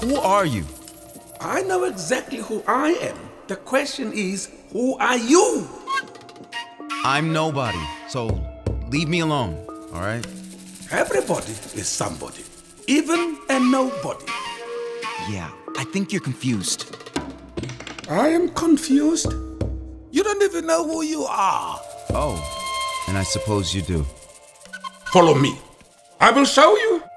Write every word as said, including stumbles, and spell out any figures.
Who are you? I know exactly who I am. The question is, who are you? I'm nobody, so leave me alone, all right? Everybody is somebody, even a nobody. Yeah, I think you're confused. I am confused. You don't even know who you are. Oh, and I suppose you do. Follow me. I will show you.